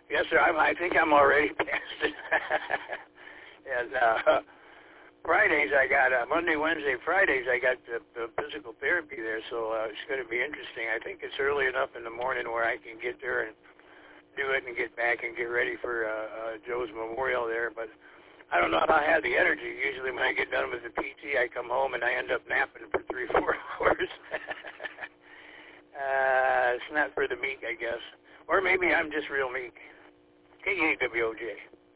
Yes, sir. I think I'm already past it. And Fridays, I got Monday, Wednesday, Fridays, I got the physical therapy there, so it's going to be interesting. I think it's early enough in the morning where I can get there and do it and get back and get ready for Joe's memorial there, but I don't know if I have the energy. Usually when I get done with the PT, I come home and I end up napping for 3-4 hours. It's not for the meek, I guess. Or maybe I'm just real meek. KAWOJ.